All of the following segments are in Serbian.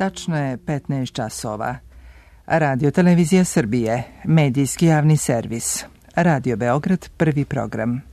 tačno je 15 časova. Radio Televizija Srbije, medijski javni servis. Radio Beograd, prvi program.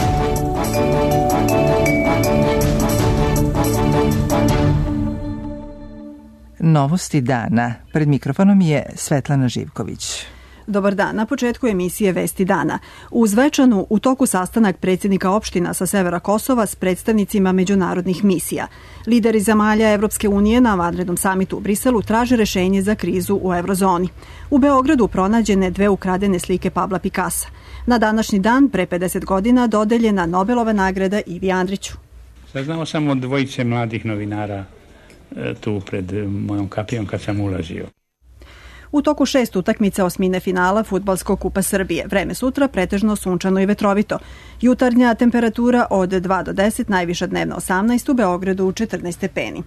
Novosti dana. Pred mikrofonom je Svetlana Živković. Dobar dan. Na početku emisije Vesti dana. U Zvečanu u toku sastanak predsjednika opština sa severa Kosova s predstavnicima međunarodnih misija. Lideri zemalja Evropske unije na vanrednom samitu u Briselu traže rešenje za krizu u eurozoni. U Beogradu pronađene 2 ukradene slike Pabla Pikasa. Na današnji dan, pre 50 godina, dodeljena Nobelova nagrada Ivi Andriću. Saznamo samo od 2 mladih novinara tu pred mojom kapijom kad sam ulazio. U toku 6 utakmica osmine finala Fudbalskog kupa Srbije. Vreme sutra pretežno sunčano i vetrovito. Jutarnja temperatura od 2 do 10, najviša dnevna 18, u Beogradu 14 stepeni.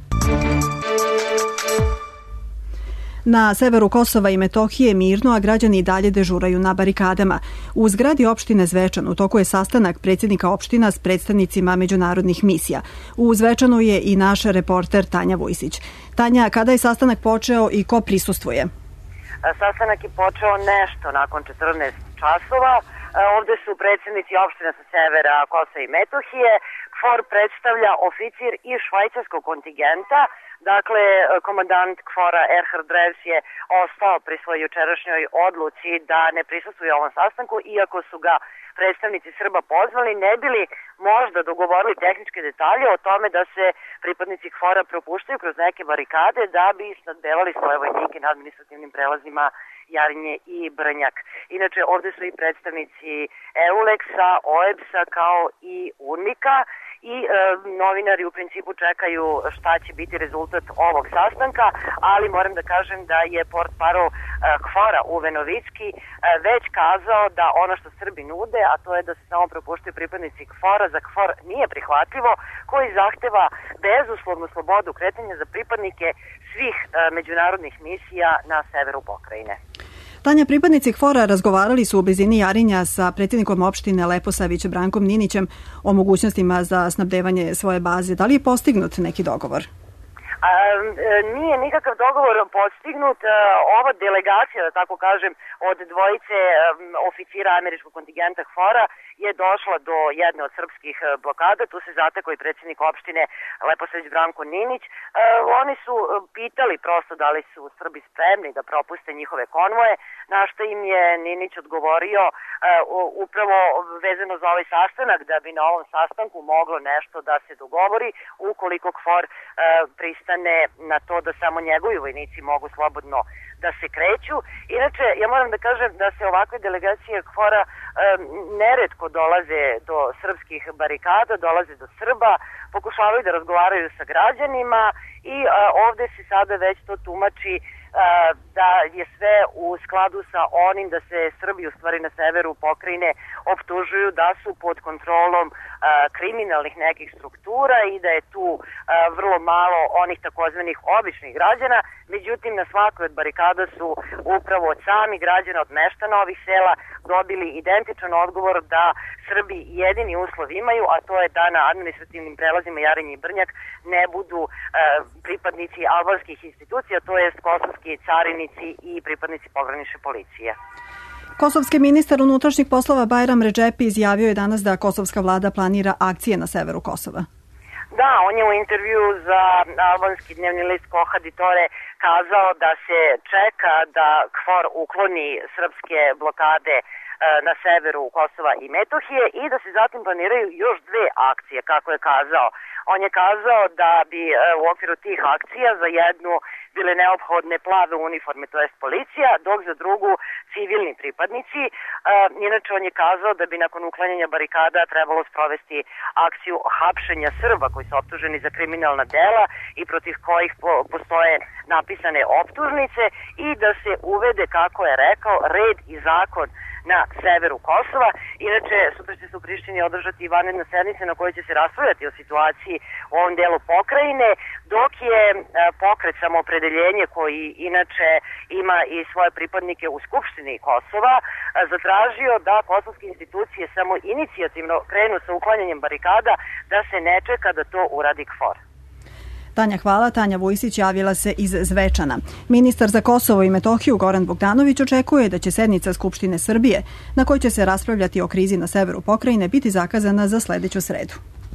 Na severu Kosova i Metohije mirno, a građani i dalje dežuraju na barikadama. U zgradi opštine Zvečan u toku je sastanak predsjednika opština s predstavnicima međunarodnih misija. U Zvečanu je i naš reporter Tanja Vujsić. Tanja, kada je sastanak počeo i ko prisustvuje? Sastanak je počeo nešto nakon 14 časova. Ovde su predsjednici opština sa severa Kosova i Metohije. KFOR predstavlja oficir iz švajcarskog kontingenta. Dakle, komandant KFOR-a Erhard Drews je ostao pri svojoj jučerašnjoj odluci da ne prisustvuje ovom sastanku, iako su ga predstavnici Srba pozvali, ne bili možda dogovorili tehničke detalje o tome da se pripadnici KFOR-a propuštaju kroz neke barikade da bi snabdevali svoje vojnike na administrativnim prelazima Jarinje i Brnjak. Inače, ovde su i predstavnici EULEX-a, OEBS-a kao i UNMIK-a i novinari u principu čekaju šta će biti rezultat ovog sastanka, ali moram da kažem da je portparol KFOR-a Uwe Novicki već kazao da ono što Srbi nude, a to je da se samo propuštaju pripadnici KFOR-a, za KFOR nije prihvatljivo, koji zahteva bezuslovnu slobodu kretanja za pripadnike svih međunarodnih misija na severu pokrajine. Tanja, pripadnici KFOR-a razgovarali su u blizini Jarinja sa predsjednikom opštine Leposavić Brankom Ninićem o mogućnostima za snabdevanje svoje baze. Da li je postignut neki dogovor? Nije nikakav dogovor postignut. Ova delegacija, da tako kažem, od 2 oficira američkog kontingenta KFOR-a je došla do jedne od srpskih blokada. Tu se zatekao i predsjednik opštine Leposavić Branko Ninić. Oni su pitali prosto da li su Srbi spremni da propuste njihove konvoje, na što im je Ninić odgovorio upravo vezano za ovaj sastanak, da bi na ovom sastanku moglo nešto da se dogovori ukoliko KFOR pristane na to da samo njegovi vojnici mogu slobodno da se kreću. Inače, ja moram da kažem da se ovakve delegacije KFOR-a neretko dolaze do srpskih barikada, dolaze do Srba, pokušavaju da razgovaraju sa građanima i ovde se sada već to tumači da je sve u skladu sa onim da se Srbi u stvari na severu pokrajine optužuju da su pod kontrolom kriminalnih nekih struktura i da je tu vrlo malo onih takozvanih običnih građana. Međutim, na svakoj od barikada su upravo od samih građana, od meštana ovih sela dobili identičan odgovor da Srbi jedini uslov imaju, a to je da na administrativnim prelazima Jarinje i Brnjak ne budu pripadnici albanskih institucija, to jest kosovski carinici i pripadnici pogranične policije. Kosovski ministar unutrašnjih poslova Bajram Redžepi izjavio je danas da kosovska vlada planira akcije na severu Kosova. Da, on je u intervju za albanski dnevni list Kohaditore kazao da se čeka da KFOR ukloni srpske blokade na severu Kosova i Metohije i da se zatim planiraju još 2 akcije, kako je kazao. On je kazao da bi u okviru tih akcija za jednu bile neophodne plave uniforme, to jest policija, dok za drugu civilni pripadnici. Inače, on je kazao da bi nakon uklanjanja barikada trebalo sprovesti akciju hapšenja Srba koji su optuženi za kriminalna dela i protiv kojih postoje napisane optužnice i da se uvede, kako je rekao, red i zakon na severu Kosova. Inače, sutra će se u Prištini održati vanredna sednica na kojoj će se raspravljati o situaciji u ovom delu pokrajine, dok je pokret Samoopredeljenje, koji inače ima i svoje pripadnike u Skupštini Kosova, zatražio da kosovske institucije samo inicijativno krenu sa uklanjanjem barikada, da se ne čeka da to uradi KFOR. Tanja, hvala. Tanja Vujsić javila se iz Zvečana. Ministar za Kosovo i Metohiju Goran Bogdanović očekuje da će sednica Skupštine Srbije, na kojoj će se raspravljati o krizi na severu pokrajine, biti zakazana za sledeću sredu.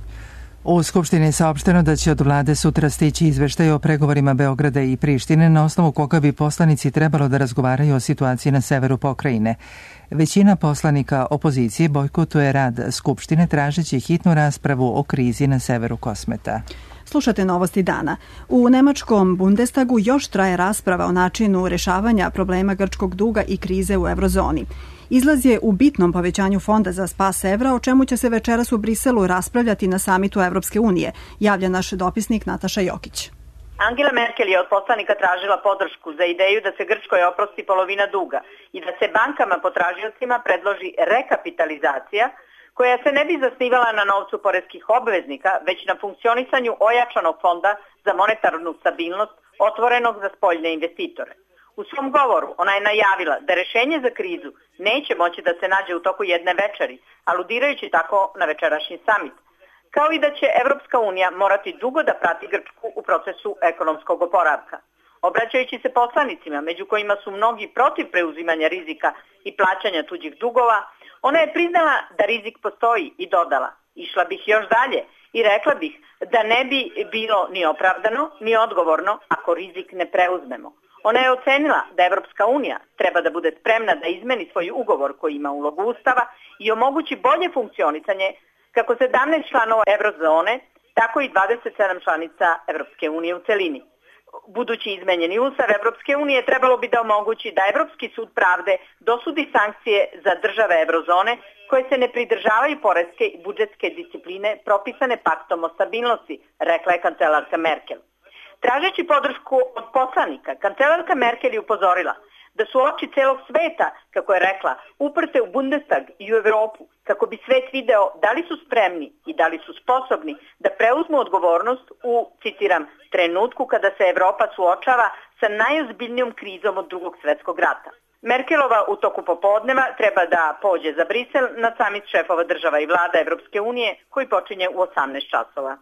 U Skupštini je saopšteno da će od vlade sutra stići izveštaj o pregovorima Beograda i Prištine, na osnovu koga bi poslanici trebalo da razgovaraju o situaciji na severu pokrajine. Većina poslanika opozicije bojkotuje rad Skupštine tražeći hitnu raspravu o krizi na severu Kosmeta. Slušate novosti dana. U nemačkom Bundestagu još traje rasprava o načinu rešavanja problema grčkog duga i krize u eurozoni. Izlaz je u bitnom povećanju fonda za spas evra, o čemu će se večeras u Briselu raspravljati na samitu Evropske unije, javlja naš dopisnik Nataša Jokić. Angela Merkel je od poslanika tražila podršku za ideju da se Grčkoj oprosti polovina duga i da se bankama potražiocima predloži rekapitalizacija koja se ne bi zasnivala na novcu poreskih obveznika, već na funkcionisanju ojačanog fonda za monetarnu stabilnost otvorenog za spoljne investitore. U svom govoru ona je najavila da rešenje za krizu neće moći da se nađe u toku jedne večeri, aludirajući tako na večerašnji samit, kao i da će Evropska unija morati dugo da prati Grčku u procesu ekonomskog oporavka. Obraćajući se poslanicima, među kojima su mnogi protiv preuzimanja rizika i plaćanja tuđih dugova, ona je priznala da rizik postoji i dodala: išla bih još dalje i rekla bih da ne bi bilo ni opravdano ni odgovorno ako rizik ne preuzmemo. Ona je ocenila da Evropska unija treba da bude spremna da izmeni svoj ugovor koji ima ulogu Ustava i omogući bolje funkcionisanje kako 17 članova eurozone, tako i 27 članica Evropske unije u celini. Budući izmenjeni Ustav Evropske unije trebalo bi da omogući da Evropski sud pravde dosudi sankcije za države eurozone koje se ne pridržavaju poreske i budžetske discipline propisane paktom o stabilnosti, rekla je kancelarka Merkel. Tražeći podršku od poslanika, kancelarka Merkel je upozorila da su oči celog sveta, kako je rekla, uprte u Bundestag i u Evropu, kako bi svet video da li su spremni i da li su sposobni da preuzmu odgovornost u, citiram, trenutku kada se Evropa suočava sa najozbiljnijom krizom od Drugog svjetskog rata. Merkelova u toku popodneva treba da pođe za Brisel na samit šefova država i vlada Evropske unije koji počinje u 18 časova.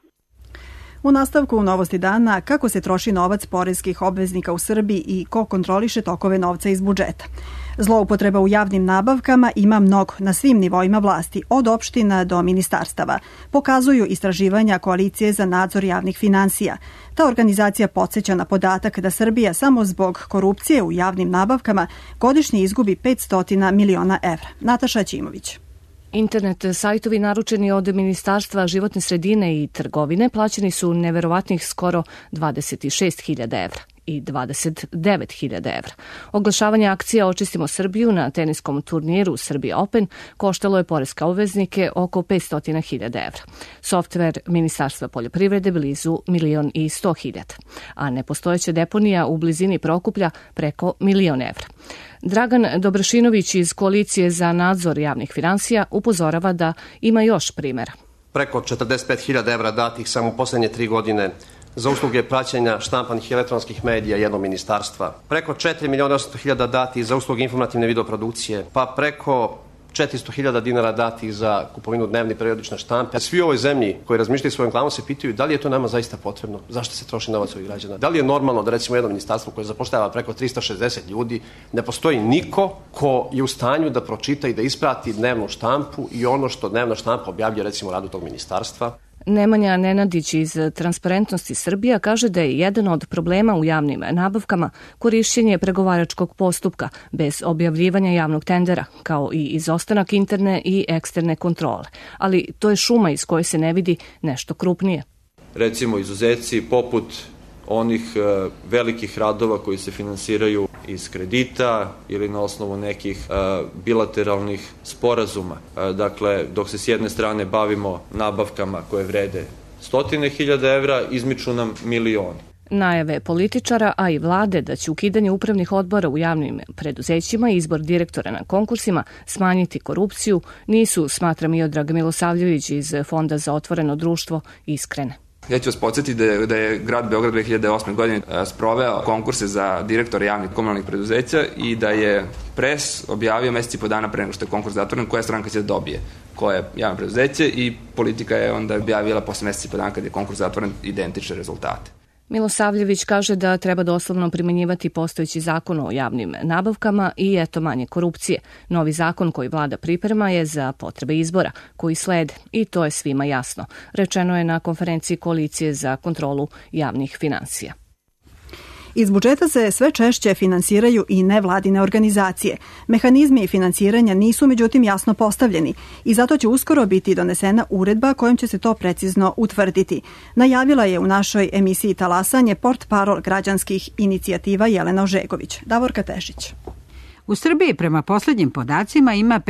U nastavku novosti dana, kako se troši novac poreskih obveznika u Srbiji i ko kontroliše tokove novca iz budžeta. Zloupotreba u javnim nabavkama ima mnogo na svim nivoima vlasti, od opština do ministarstava, pokazuju istraživanja Koalicije za nadzor javnih finansija. Ta organizacija podsjeća na podatak da Srbija samo zbog korupcije u javnim nabavkama godišnje izgubi 500 miliona evra. Nataša Ćimović. Internet sajtovi naručeni od Ministarstva životne sredine i trgovine plaćeni su neverovatnih skoro 26.000 evra i 29.000 evra. Oglašavanje akcija Očistimo Srbiju na teniskom turniru Srbija Open koštalo je poreske obveznike oko 500.000 evra. Softver Ministarstva poljoprivrede blizu 1.100.000, a nepostojeća deponija u blizini Prokuplja preko 1.000.000 evra. Dragan Dobrašinović iz Koalicije za nadzor javnih finansija upozorava da ima još primjera. Preko 45.000 evra datih samo u poslednje 3 godine za usluge praćenja štampanih i elektronskih medija jednog ministarstva. Preko 4.800.000 datih za usluge informativne videoprodukcije, pa preko 400.000 dinara datih za kupovinu dnevne periodične štampe. Svi u ovoj zemlji koji razmišljaju svojom glavom se pitaju da li je to nama zaista potrebno, zašto se troši novac ovih građana. Da li je normalno da recimo jedno ministarstvo koje zapošljava preko 360 ljudi, ne postoji niko ko je u stanju da pročita i da isprati dnevnu štampu i ono što dnevna štampa objavlja recimo o radu tog ministarstva. Nemanja Nenadić iz Transparentnosti Srbija kaže da je jedan od problema u javnim nabavkama korišćenje pregovaračkog postupka bez objavljivanja javnog tendera, kao i izostanak interne i eksterne kontrole. Ali to je šuma iz koje se ne vidi nešto krupnije. Recimo izuzeci poput onih velikih radova koji se finansiraju iz kredita ili na osnovu nekih bilateralnih sporazuma. Dakle, dok se s jedne strane bavimo nabavkama koje vrede 100.000 evra, izmiču nam milioni. Najave političara, a i vlade da će ukidanje upravnih odbora u javnim preduzećima i izbor direktora na konkursima smanjiti korupciju nisu, smatra Miodrag Milosavljević iz Fonda za otvoreno društvo, iskrene. Ja ću vas podsjetiti da je grad Beograd 2008. godine sproveo konkurse za direktore javnih komunalnih preduzeća i da je pres objavio meseci i po dana pre nego što je konkurs zatvoren koja stranka će da dobije koje javno preduzeće i politika je onda objavila posle meseci i po dana kad je konkurs zatvoren identične rezultate. Milosavljević kaže da treba doslovno primenjivati postojeći zakon o javnim nabavkama i eto manje korupcije. Novi zakon koji vlada priprema je za potrebe izbora koji slede i to je svima jasno, rečeno je na konferenciji Koalicije za kontrolu javnih finansija. Iz budžeta se sve češće finansiraju i nevladine organizacije. Mehanizmi finansiranja nisu međutim jasno postavljeni i zato će uskoro biti donesena uredba kojom će se to precizno utvrditi. Najavila je u našoj emisiji Talasanje portparol građanskih inicijativa Jelena Ožegović. Davorka Tešić. U Srbiji prema poslednjim podacima ima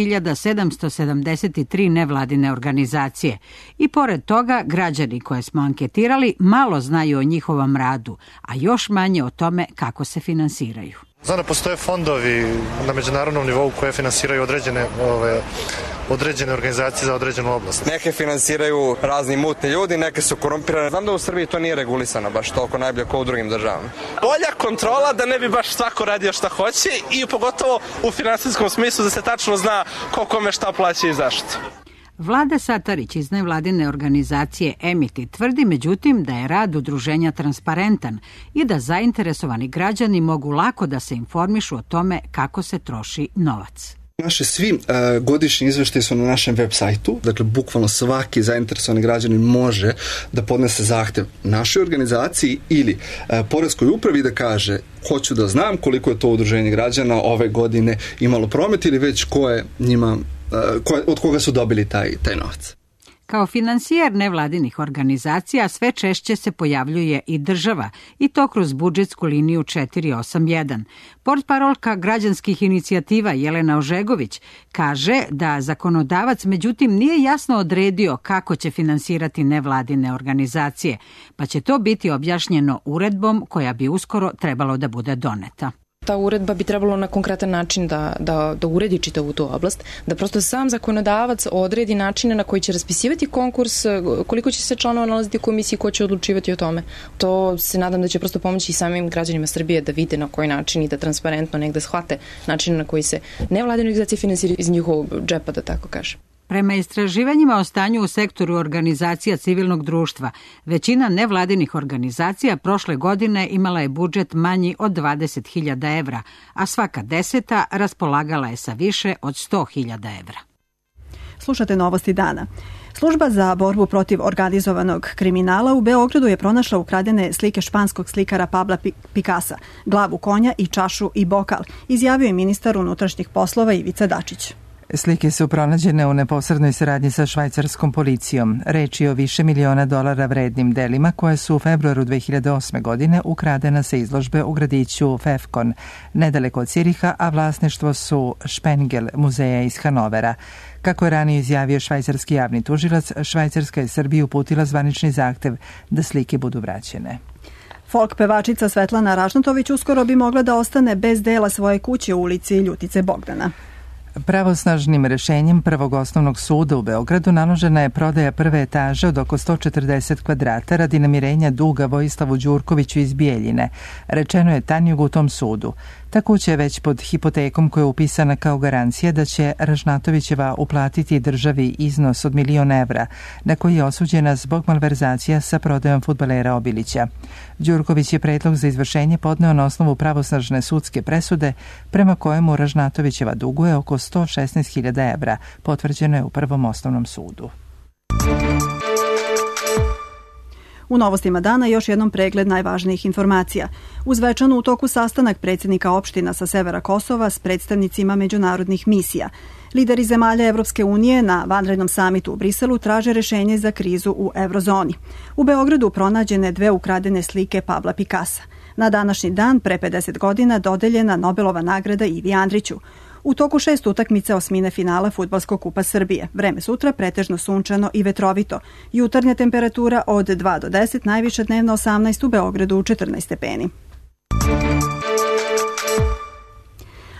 15.773 nevladine organizacije i pored toga građani koje smo anketirali malo znaju o njihovom radu, a još manje o tome kako se finansiraju. Znam da postoje fondovi na međunarodnom nivou koje finansiraju određene organizacije za određenu oblast. Neke finansiraju razni mutni ljudi, neke su korumpirane. Znam da u Srbiji to nije regulisano baš toliko najbolje kao u drugim državama. Bolja kontrola da ne bi baš svako radio šta hoće i pogotovo u finansijskom smislu da se tačno zna ko kome šta plaća i zašto. Vlada Satarić iz nevladine organizacije Emiti tvrdi međutim da je rad udruženja transparentan i da zainteresovani građani mogu lako da se informišu o tome kako se troši novac. Naši svi godišnji izveštaji su na našem web sajtu, dakle bukvalno svaki zainteresovani građanin može da podnese zahtev našoj organizaciji ili poreskoj upravi da kaže hoću da znam koliko je to udruženje građana ove godine imalo promet ili već od koga su dobili taj novac. Kao finansijer nevladinih organizacija sve češće se pojavljuje i država i to kroz budžetsku liniju 481. Portparolka građanskih inicijativa Jelena Ožegović kaže da zakonodavac međutim nije jasno odredio kako će finansirati nevladine organizacije, pa će to biti objašnjeno uredbom koja bi uskoro trebalo da bude doneta. Ta uredba bi trebalo na konkretan način da uredi čitavu tu oblast, da prosto sam zakonodavac odredi načine na koji će raspisivati konkurs, koliko će se članova nalaziti u komisiji, ko će odlučivati o tome. To se nadam da će prosto pomoći i samim građanima Srbije da vide na koji način i da transparentno negde shvate način na koji se nevladine organizacije finansiraju iz njihovog džepa, da tako kažem. Prema istraživanjima o stanju u sektoru organizacija civilnog društva, većina nevladinih organizacija prošle godine imala je budžet manji od 20.000 evra, a svaka 10. raspolagala je sa više od 100.000 evra. Slušate Novosti dana. Služba za borbu protiv organizovanog kriminala u Beogradu je pronašla ukradene slike španskog slikara Pabla Picassa, glavu konja i čašu i bokal, izjavio je ministar unutrašnjih poslova Ivica Dačić. Slike su pronađene u neposrednoj saradnji sa švajcarskom policijom. Reč je o više miliona dolara vrednim delima koje su u februaru 2008. godine ukradena sa izložbe u gradiću Pfäffikon, nedaleko od Ciriha, a vlasništvo su Spengel muzeja iz Hanovera. Kako je ranije izjavio švajcarski javni tužilac, Švajcarska je Srbiji uputila zvanični zahtev da slike budu vraćene. Folk pevačica Svetlana Ražnatović uskoro bi mogla da ostane bez dela svoje kuće u ulici Ljutice Bogdana. Pravosnažnim rešenjem Prvog osnovnog suda u Beogradu naložena je prodaja prve etaže od oko 140 kvadrata radi namirenja duga Vojislavu Đurkoviću iz Bijeljine, rečeno je Tanjugu u tom sudu. Ta kuća je već pod hipotekom koja je upisana kao garancija da će Ražnatovićeva uplatiti državi iznos od 1.000.000 evra, na koji je osuđena zbog malverzacija sa prodajom fudbalera Obilića. Đurković je predlog za izvršenje podneo na osnovu pravosnažne sudske presude prema kojemu Ražnatovićeva duguje oko 116.000 evra, potvrđeno je u Prvom osnovnom sudu. U Novostima dana još jednom pregled najvažnijih informacija. U Zvečanu u toku sastanak predsjednika opština sa severa Kosova s predstavnicima međunarodnih misija. Lideri zemalja Evropske unije na vanrednom samitu u Briselu traže rešenje za krizu u eurozoni. U Beogradu pronađene 2 ukradene slike Pabla Picassa. Na današnji dan, pre 50 godina, dodeljena Nobelova nagrada Ivi Andriću. U toku 6 utakmica osmine finala Fudbalskog kupa Srbije. Vreme sutra pretežno sunčano i vetrovito. Jutarnja temperatura od 2 do 10, najviša dnevna 18, u Beogradu 14 stepeni.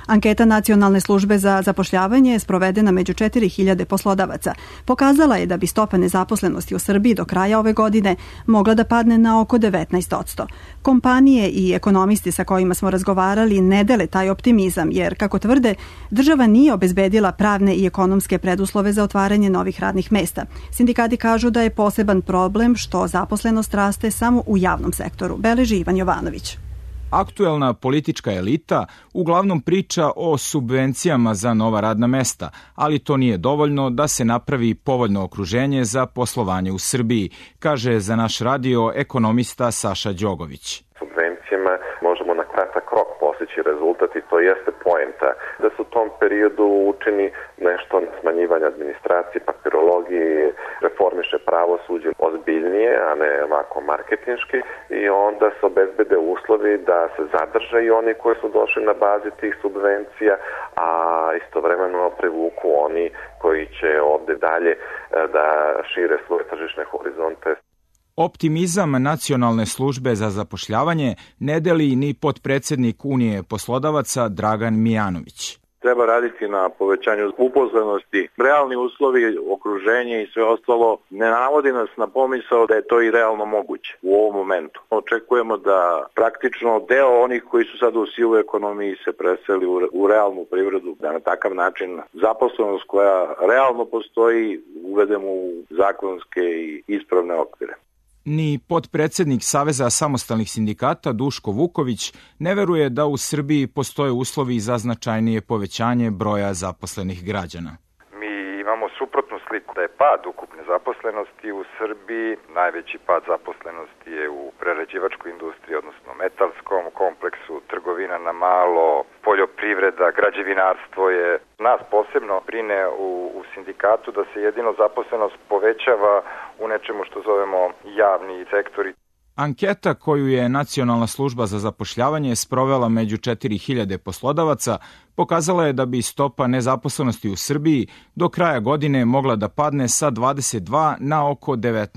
Anketa Nacionalne službe za zapošljavanje je sprovedena među 4.000 poslodavaca. Pokazala je da bi stopa nezaposlenosti u Srbiji do kraja ove godine mogla da padne na oko 19%. Kompanije i ekonomisti sa kojima smo razgovarali ne dele taj optimizam, jer, kako tvrde, država nije obezbedila pravne i ekonomske preduslove za otvaranje novih radnih mesta. Sindikati kažu da je poseban problem što zaposlenost raste samo u javnom sektoru, beleži Ivan Jovanović. Aktuelna politička elita uglavnom priča o subvencijama za nova radna mesta, ali to nije dovoljno da se napravi povoljno okruženje za poslovanje u Srbiji, kaže za naš radio ekonomista Saša Đogović. Subvencijama možemo na kratak rok postići rezultat i to jeste poenta. Da se u tom periodu učini nešto na smanjivanje administracije, papirologije, reformiše pravosuđe ozbiljnije, a ne ovako marketinški, i onda se obezbede uslovi da se zadrže i oni koji su došli na bazi tih subvencija, a istovremeno privuku oni koji će ovde dalje da šire svoje tržišne horizonte. Optimizam Nacionalne službe za zapošljavanje ne deli ni potpredsednik Unije poslodavaca Dragan Mijanović. Treba raditi na povećanju uposlenosti. Realni uslovi, okruženje i sve ostalo ne navodi nas na pomisao da je to i realno moguće u ovom momentu. Očekujemo da praktično deo onih koji su sada u sivu ekonomiji se preseli u realnu privredu, da na takav način zaposlenost koja realno postoji uvedemo u zakonske i ispravne okvire. Ni potpredsednik Saveza samostalnih sindikata Duško Vuković ne veruje da u Srbiji postoje uslovi za značajnije povećanje broja zaposlenih građana. Mi imamo suprotnu sliku, da je pad ukupne zaposlenosti u Srbiji, najveći pad zaposlenosti je u prerađivačkoj industriji, odnosno metalskom kompleksu, trgovina na malo, poljoprivreda, građevinarstvo je. Nas posebno brine u sindikatu da se jedino zaposlenost povećava u nečemu što zovemo javni sektori. Anketa koju je Nacionalna služba za zapošljavanje sprovela među 4.000 poslodavaca pokazala je da bi stopa nezaposlenosti u Srbiji do kraja godine mogla da padne sa 22 na oko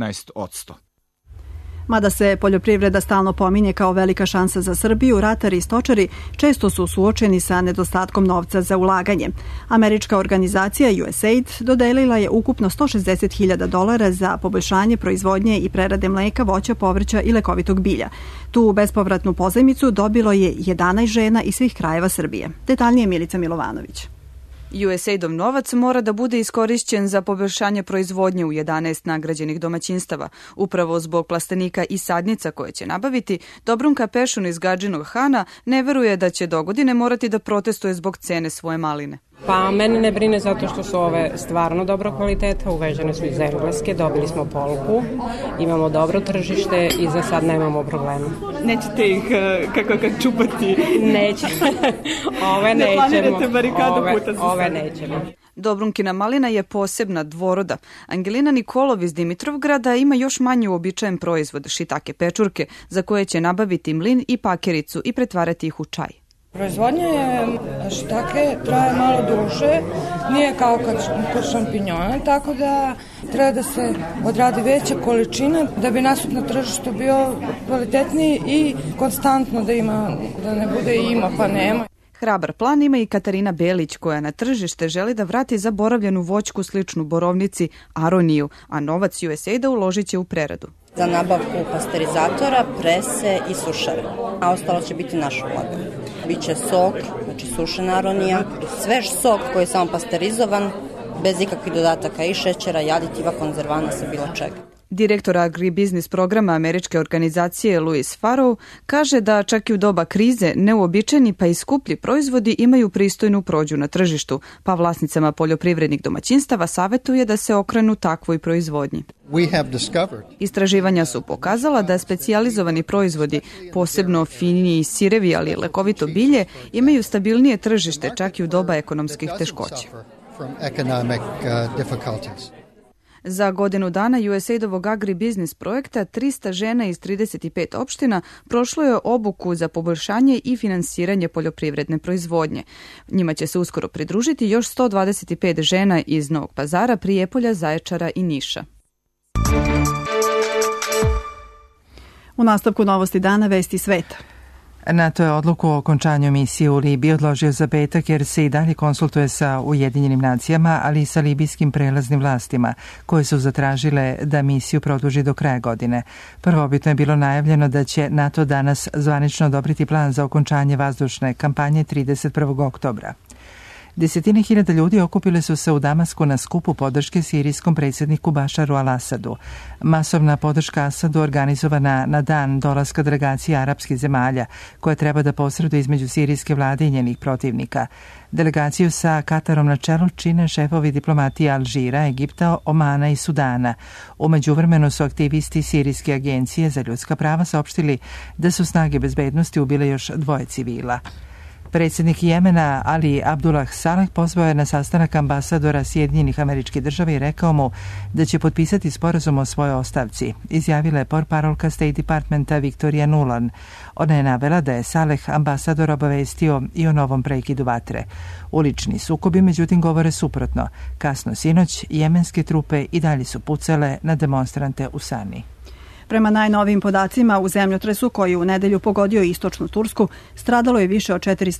19%. Mada se poljoprivreda stalno pominje kao velika šansa za Srbiju, ratari i stočari često su suočeni sa nedostatkom novca za ulaganje. Američka organizacija USAID dodelila je ukupno $160.000 za poboljšanje proizvodnje i prerade mleka, voća, povrća i lekovitog bilja. Tu bespovratnu pozajmicu dobilo je 11 žena iz svih krajeva Srbije. Detaljnije Milica Milovanović. USAID-ov novac mora da bude iskorišćen za poboljšanje proizvodnje u 11 nagrađenih domaćinstava. Upravo zbog plastenika i sadnica koje će nabaviti, Dobrunka Pešun iz Gadžinog Hana ne veruje da će dogodine morati da protestuje zbog cene svoje maline. Pa mene ne brine zato što su ove stvarno dobro kvaliteta, uvežene su iz Engleske, dobili smo polku, imamo dobro tržište i za sad nemamo problema. Nećete ih kako čupati? Nećemo. Ove nećemo. Ne planirate barikadu puta za ove nećemo. Dobrunkina malina je posebna, dvoroda. Angelina Nikolov iz Dimitrovgrada ima još manje uobičajen proizvod, šitake pečurke, za koje će nabaviti mlin i pakericu i pretvarati ih u čaj. Proizvodnja je šitake, traje malo duže, nije kao kod šampinjona, tako da treba da se odradi veća količina da bi nastup na tržištu bio kvalitetniji i konstantno da ne bude ima pa nema. Hrabar plan ima i Katarina Belić koja na tržište želi da vrati zaboravljenu voćku sličnu borovnici aroniju, a novac USAID-a uložit će u preradu. Za nabavku pasterizatora, prese i sušare, a ostalo će biti naš ulaganje. Biće sok, znači sušena aronija, svež sok koji je samo pasterizovan, bez ikakvih dodataka i šećera, i aditiva, konzervana sa bilo čega. Direktor agribiznis programa američke organizacije Louis Farrow kaže da čak i u doba krize neuobičajeni pa i skuplji proizvodi imaju pristojnu prođu na tržištu, pa vlasnicama poljoprivrednih domaćinstava savetuje da se okrenu takvoj proizvodnji. Istraživanja su pokazala da specijalizovani proizvodi, posebno finiji sirevi, ali i lekovito bilje, imaju stabilnije tržište čak i u doba ekonomskih teškoća. Za godinu dana USAID-ovog agribiznis projekta 300 žena iz 35 opština prošlo je obuku za poboljšanje i finansiranje poljoprivredne proizvodnje. Njima će se uskoro pridružiti još 125 žena iz Novog Pazara, Prijepolja, Zaječara i Niša. U nastavku novosti dana, vesti sveta. NATO je odluku o okončanju misije u Libiji odložio za petak jer se i dalje konsultuje sa Ujedinjenim nacijama, ali i sa libijskim prelaznim vlastima, koje su zatražile da misiju produži do kraja godine. Prvobitno je bilo najavljeno da će NATO danas zvanično odobriti plan za okončanje vazdušne kampanje 31. oktobra. Desetine hiljada ljudi okupile su se u Damasku na skupu podrške sirijskom predsjedniku Bašaru al-Asadu. Masovna podrška Asadu organizovana na dan dolaska delegacije arapskih zemalja, koja treba da posreduje između sirijske vlade i njenih protivnika. Delegaciju sa Katarom na čelu čine šefovi diplomatije Alžira, Egipta, Omana i Sudana. U međuvremenu su aktivisti Sirijske agencije za ljudska prava saopštili da su snage bezbednosti ubile još 2 civila. Predsjednik Jemena Ali Abdullah Saleh pozvao je na sastanak ambasadora Sjedinjenih Američkih Država i rekao mu da će potpisati sporazum o svojoj ostavci. Izjavila je portparolka State Departmenta Victoria Nuland. Ona je navela da je Saleh ambasador obavestio i o novom prekidu vatre. Ulični sukobi, međutim, govore suprotno. Kasno sinoć, jemenske trupe i dalje su pucale na demonstrante u Sani. Prema najnovijim podacima, u zemljotresu koji u nedelju pogodio istočnu Tursku, stradalo je više od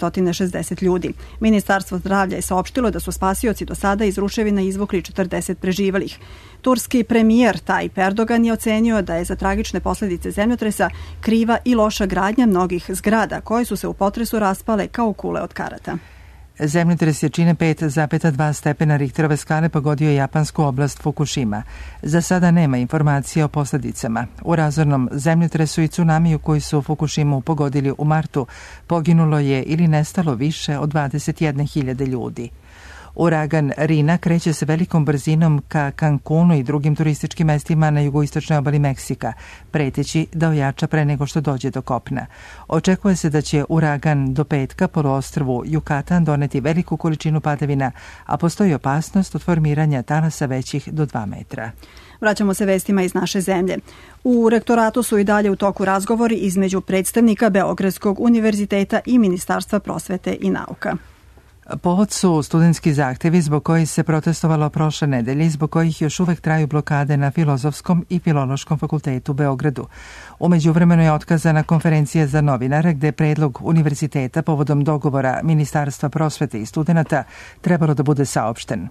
460 ljudi. Ministarstvo zdravlja je saopštilo da su spasioci do sada iz ruševina izvukli 40 preživelih. Turski premijer Tayyip Erdogan je ocenio da je za tragične posljedice zemljotresa kriva i loša gradnja mnogih zgrada koje su se u potresu raspale kao kule od karata. Zemljotres jačine 5,2 stepena Richterove skale pogodio je japansku oblast Fukushima. Za sada nema informacije o posljedicama. U razornom zemljotresu i tsunamiju koji su Fukushimu pogodili u martu poginulo je ili nestalo više od 21.000 ljudi. Uragan Rina kreće se velikom brzinom ka Cancunu i drugim turističkim mestima na jugoistočnoj obali Meksika, preteći da ojača pre nego što dođe do kopna. Očekuje se da će uragan do petka poluostrvu Yucatan doneti veliku količinu padavina, a postoji opasnost od formiranja talasa većih do 2 metra. Vraćamo se vestima iz naše zemlje. U rektoratu su i dalje u toku razgovori između predstavnika Beogradskog univerziteta i Ministarstva prosvete i nauka. Povod su studentski zahtevi zbog kojih se protestovalo prošle nedelje i zbog kojih još uvek traju blokade na Filozofskom i Filološkom fakultetu u Beogradu. U međuvremenu je otkazana konferencija za novinare gde je predlog univerziteta povodom dogovora Ministarstva prosvete i studenata trebalo da bude saopšten.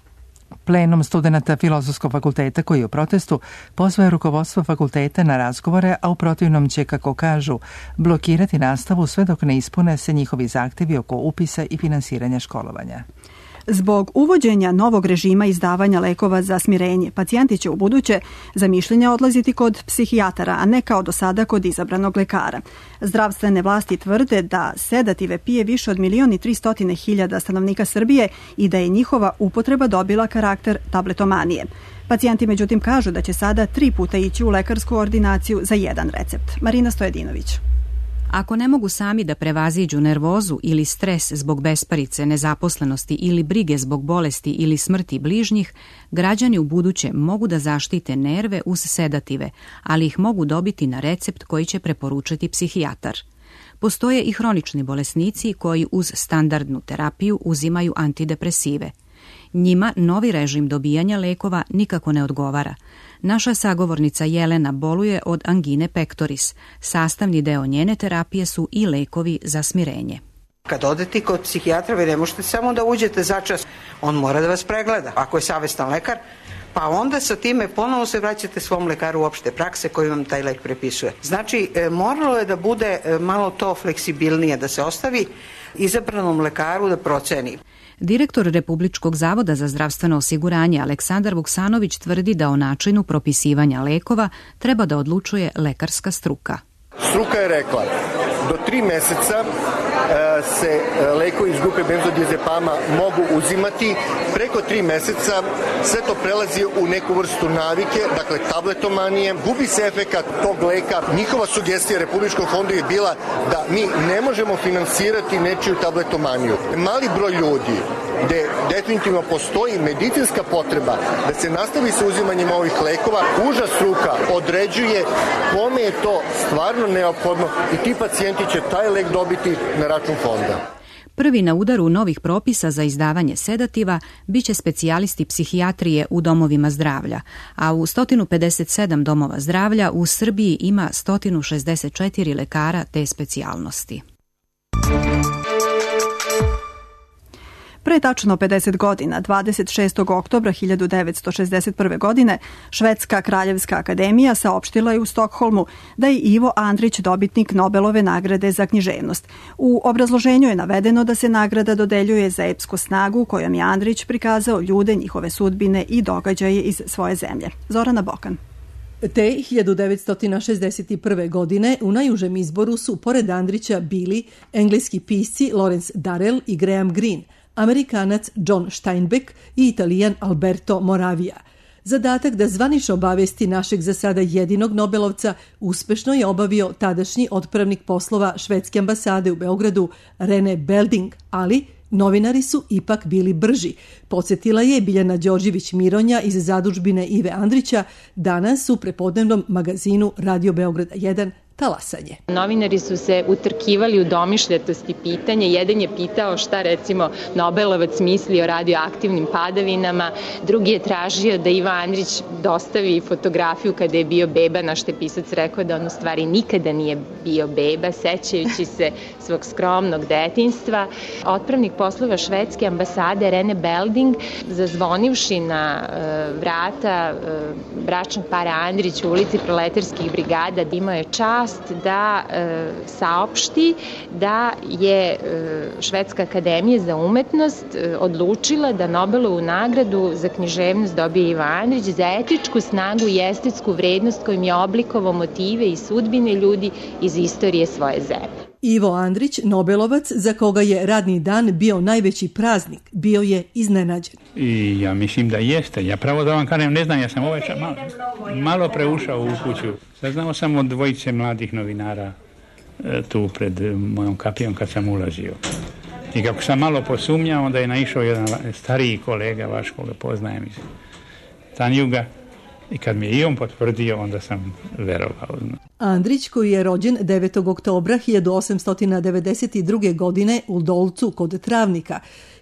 Plenum studenata Filozofskog fakulteta koji je u protestu pozvao rukovodstvo fakulteta na razgovore, a u protivnom će, kako kažu, blokirati nastavu sve dok ne ispune se njihovi zahtevi oko upisa i finansiranja školovanja. Zbog uvođenja novog režima izdavanja lekova za smirenje, pacijenti će u buduće za mišljenje odlaziti kod psihijatara, a ne kao do sada kod izabranog lekara. Zdravstvene vlasti tvrde da sedative pije više od 1.300.000 stanovnika Srbije i da je njihova upotreba dobila karakter tabletomanije. Pacijenti međutim kažu da će sada 3 puta ići u lekarsku ordinaciju za jedan recept. Marina Stojedinović. Ako ne mogu sami da prevaziđu nervozu ili stres zbog besparice, nezaposlenosti ili brige zbog bolesti ili smrti bližnjih, građani u buduće mogu da zaštite nerve uz sedative, ali ih mogu dobiti na recept koji će preporučiti psihijatar. Postoje i hronični bolesnici koji uz standardnu terapiju uzimaju antidepresive. Njima novi režim dobijanja lekova nikako ne odgovara. Naša sagovornica Jelena boluje od angine pectoris. Sastavni deo njene terapije su i lekovi za smirenje. Kad odete kod psihijatra, vi ne možete samo da uđete začas. On mora da vas pregleda. Ako je savestan lekar, pa onda sa time ponovo se vraćate svom lekaru opšte prakse koji vam taj lek prepisuje. Znači, moralo je da bude malo to fleksibilnije, da se ostavi izabranom lekaru da proceni. Direktor Republičkog zavoda za zdravstveno osiguranje Aleksandar Vuksanović tvrdi da o načinu propisivanja lekova treba da odlučuje lekarska struka. Struka je rekla do 3 meseca se lekovi iz grupe benzodiazepama mogu uzimati. Preko 3 meseca sve to prelazi u neku vrstu navike, dakle tabletomanije, gubi se efekat tog leka. Njihova sugestija Republičkom fondu je bila da mi ne možemo finansirati nečiju tabletomaniju. Mali broj ljudi gde definitivno postoji medicinska potreba da se nastavi sa uzimanjem ovih lekova, uža struka određuje kome je to stvarno neophodno i ti pacijenti će taj lek dobiti na račun fonda. Prvi na udaru novih propisa za izdavanje sedativa biće specijalisti psihijatrije u domovima zdravlja, a u 157 domova zdravlja u Srbiji ima 164 lekara te specijalnosti. Pre tačno 50 godina, 26. oktobra 1961. godine, Švedska kraljevska akademija saopštila je u Stokholmu da je Ivo Andrić dobitnik Nobelove nagrade za književnost. U obrazloženju je navedeno da se nagrada dodeljuje za epsku snagu kojom je Andrić prikazao ljude, njihove sudbine i događaje iz svoje zemlje. Zorana Bokan. Te 1961. godine u najužem izboru su pored Andrića bili engleski pisci Lawrence Durrell i Graham Greene, Amerikanac John Steinbeck i Italijan Alberto Moravia. Zadatak da zvanično obavesti našeg za sada jedinog Nobelovca uspešno je obavio tadašnji otpravnik poslova švedske ambasade u Beogradu Rene Belding, ali novinari su ipak bili brži. Podsjetila je Biljana Đorđević-Mironja iz zadužbine Ive Andrića danas u prepodnevnom magazinu Radio Beograda 1 Talasanje. Novinari su se utrkivali u domišljatosti pitanja. Jedan je pitao šta recimo Nobelovac misli o radioaktivnim padavinama, drugi je tražio da Ivo Andrić dostavi fotografiju kada je bio beba, na što je pisac rekao da on u stvari nikada nije bio beba, sećajući se svog skromnog detinjstva. Otpravnik poslova švedske ambasade Rene Belding, zazvonivši na vrata bračnog para Andrić u ulici Proletarskih brigada, imao je čast da saopšti da je Švedska akademija za umetnost odlučila da Nobelovu nagradu za književnost dobije Ivo Andrić za etičku snagu i estetsku vrednost kojim je oblikovao motive i sudbine ljudi iz istorije svoje zemlje. Ivo Andrić, Nobelovac, za koga je radni dan bio najveći praznik, bio je iznenađen. I ja mislim da jeste. Ja pravo da vam kažem, ne znam, ja sam malo preušao u kuću. Saznao sam od dvojice mladih novinara tu pred mojom kapijom kad sam ulazio. I kako sam malo posumnjao, onda je naišao jedan stariji kolega vaš koga poznajem iz Tanjuga. I kad mi je i on potvrdio, onda sam verovao. Andrić, koji je rođen 9. oktobra 1892. godine u Dolcu kod Travnika,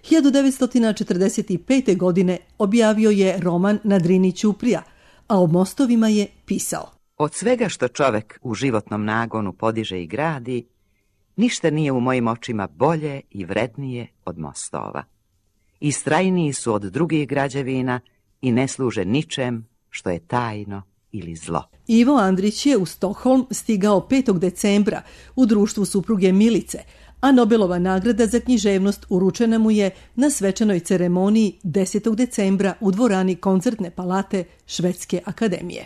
1945. godine objavio je roman Na Drini Ćuprija, a o mostovima je pisao. Od svega što čovek u životnom nagonu podiže i gradi, ništa nije u mojim očima bolje i vrednije od mostova. Istrajniji su od drugih građevina i ne služe ničem što je tajno ili zlo. Ivo Andrić je u Stokholm stigao 5. decembra u društvu supruge Milice, a Nobelova nagrada za književnost uručena mu je na svečanoj ceremoniji 10. decembra u dvorani Koncertne palate Švedske akademije.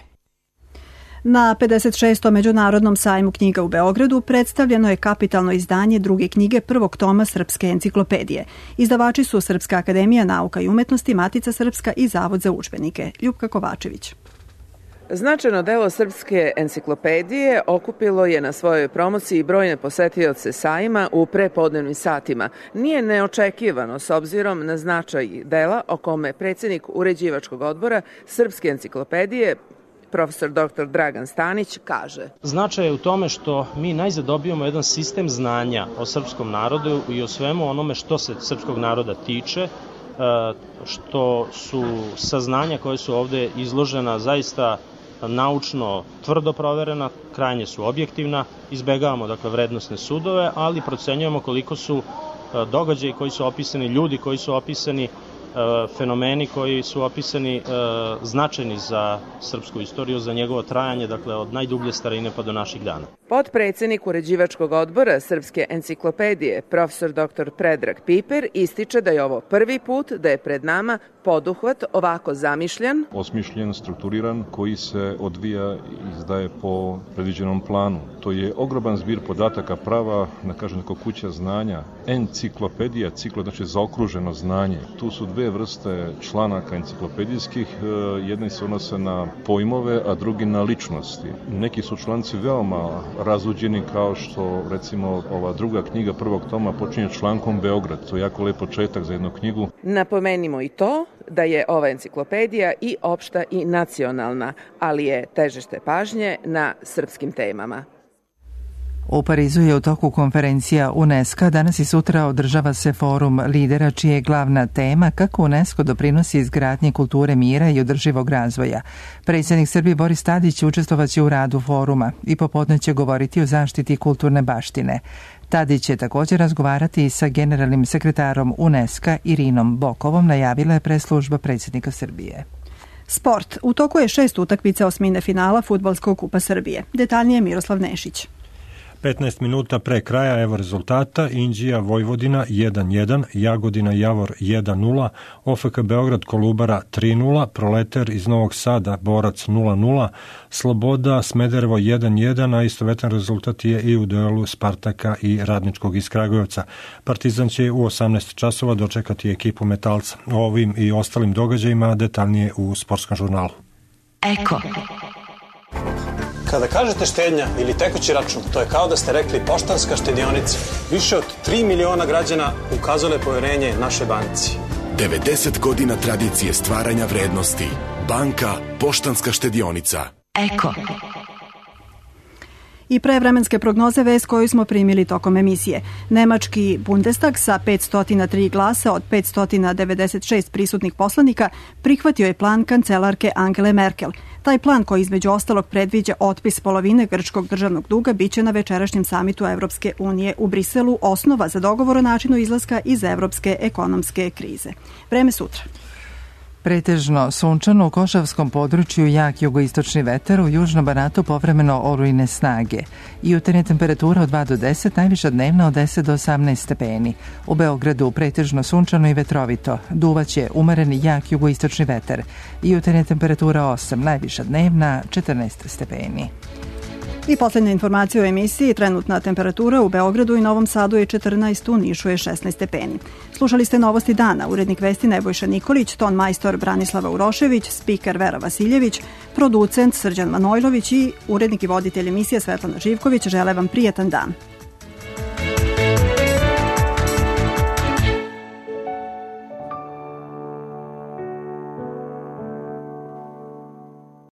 Na 56. Međunarodnom sajmu knjiga u Beogradu predstavljeno je kapitalno izdanje druge knjige prvog toma Srpske enciklopedije. Izdavači su Srpska akademija nauka i umetnosti, Matica Srpska i Zavod za udžbenike. Ljupka Kovačević. Značajno delo Srpske enciklopedije okupilo je na svojoj promociji brojne posetioce sajma u prepodnevnim satima. Nije neočekivano s obzirom na značaj dela o kome predsjednik uređivačkog odbora Srpske enciklopedije profesor dr. Dragan Stanić kaže. Značaj je u tome što mi najzad dobijamo jedan sistem znanja o srpskom narodu i o svemu onome što se srpskog naroda tiče, što su saznanja koje su ovde izložena zaista naučno tvrdo proverena, krajnje su objektivna, izbegavamo dakle vrednosne sudove, ali procenjujemo koliko su događaji koji su opisani, ljudi koji su opisani, fenomeni koji su opisani značajni za srpsku istoriju, za njegovo trajanje, dakle od najdublje starine pa do naših dana. Potpredsjednik uređivačkog odbora Srpske enciklopedije, profesor dr. Predrag Piper, ističe da je ovo prvi put da je pred nama poduhvat ovako zamišljen, osmišljen, strukturiran, koji se odvija i izdaje po predviđenom planu. To je ogroman zbir podataka, prava, da kažem, neko kuća znanja. Enciklopedija, ciklo, znači zaokruženo znanje. Tu su dve vrste članaka enciklopedijskih, jedni se odnose na pojmove, a drugi na ličnosti. Neki su članci veoma razuđeni, kao što recimo ova druga knjiga prvog toma počinje člankom Beograd. To je jako lep početak za jednu knjigu. Napomenimo i to da je ova enciklopedija i opšta i nacionalna, ali je težište pažnje na srpskim temama. U Parizu je u toku konferencija UNESCO. Danas i sutra održava se forum lidera čija je glavna tema kako UNESCO doprinosi izgradnji kulture mira i održivog razvoja. Predsjednik Srbije Boris Tadić učestvovaće u radu foruma i popodne će govoriti o zaštiti kulturne baštine. Tadić će također razgovarati i sa generalnim sekretarom UNESCO Irinom Bokovom, najavila je press-služba predsjednika Srbije. Sport. U toku je 6 utakmica osmine finala Fudbalskog kupa Srbije. Detaljnije Miroslav Nešić. 15 minuta pre kraja, evo rezultata: Inđija Vojvodina 1-1, Jagodina Javor 1-0, OFK Beograd Kolubara 3-0, Proleter iz Novog Sada Borac 0-0, Sloboda Smederevo 1-1, a istovetan rezultat je i u duelu Spartaka i Radničkog iz Kragujevca. Partizan će u 18 časova dočekati ekipu Metalca. O ovim i ostalim događajima detaljnije u Sportskom žurnalu. Eko. Kada kažete štednja ili tekući račun, to je kao da ste rekli Poštanska štedionica. Više od 3 miliona građana ukazale poverenje našoj banci. 90 godina tradicije stvaranja vrednosti. Banka Poštanska štedionica. Eko. I prevremenske prognoze, vest koju smo primili tokom emisije. Nemački Bundestag sa 503 glasa od 596 prisutnih poslanika prihvatio je plan kancelarke Angele Merkel. Taj plan, koji između ostalog predviđa otpis polovine grčkog državnog duga, biće na večerašnjem samitu Evropske unije u Briselu osnova za dogovor o načinu izlaska iz evropske ekonomske krize. Vreme sutra. Pretežno sunčano, u Košavskom području jak jugoistočni vetar, u južnom Banatu povremeno olujne snage. Jutarnja temperatura od 2 do 10, najviša dnevna od 10 do 18 stepeni. U Beogradu pretežno sunčano i vetrovito, duvaće umeren jak jugoistočni vetar. Jutarnja temperatura 8, najviša dnevna 14 stepeni. I posljednja informacija o emisiji: trenutna temperatura u Beogradu i Novom Sadu je 14, u Nišu je 16 stepeni. Slušali ste Novosti dana, urednik vesti Nebojša Nikolić, ton majstor Branislava Urošević, spiker Vera Vasiljević, producent Srđan Manojlović i urednik i voditelj emisije Svetlana Živković. Žele vam prijetan dan.